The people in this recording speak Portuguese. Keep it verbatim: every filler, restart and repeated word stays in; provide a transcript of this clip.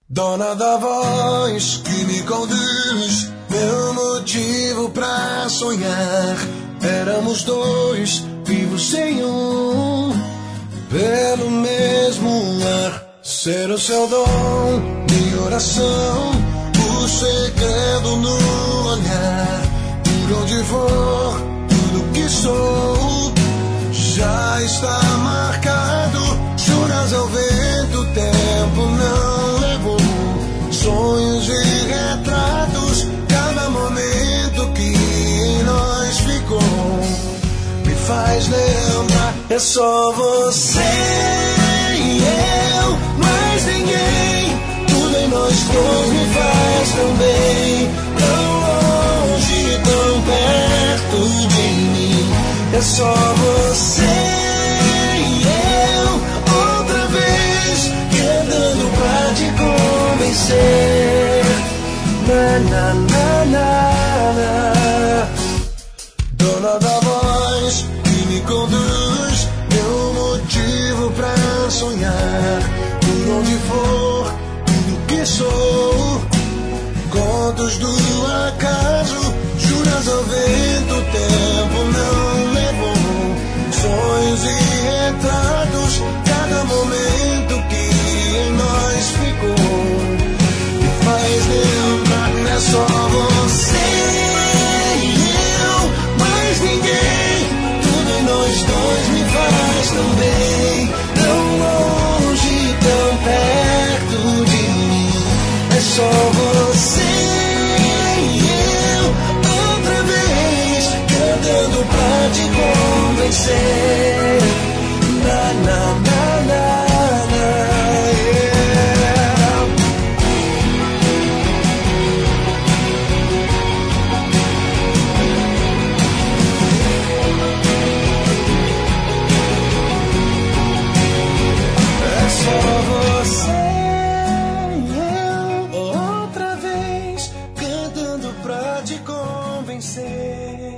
Dona da voz que me conduz, meu motivo pra sonhar. Éramos dois, vivos sem um, pelo mesmo ar. Ser o seu dom, minha oração, o segredo no olhar. Por onde for, tudo que sou já está marcado. Juras ao vento, o tempo não levou. Sonhos e retratos, cada momento que em nós ficou me faz lembrar. É só você e eu, mais ninguém. Tudo em nós dois me faz tão bem. Tão longe, tão perto de mim. É só você e eu, outra vez, querendo pra te convencer. Na, na, na, na, na. Dona da voz que me conduz, meu motivo pra sonhar. Por onde for, tudo que sou, contos do acaso, juras ao vento, o tempo não levou. Sonhos e retratos, cada momento que em nós ficou me faz lembrar. É só você e eu, mais ninguém. Tudo em nós dois me faz tão bem. Tão longe, tão perto de mim. É só você e eu, outra vez, cantando pra te convencer. Na, na, na, na, na, yeah. É só você e eu, outra vez, cantando pra te convencer.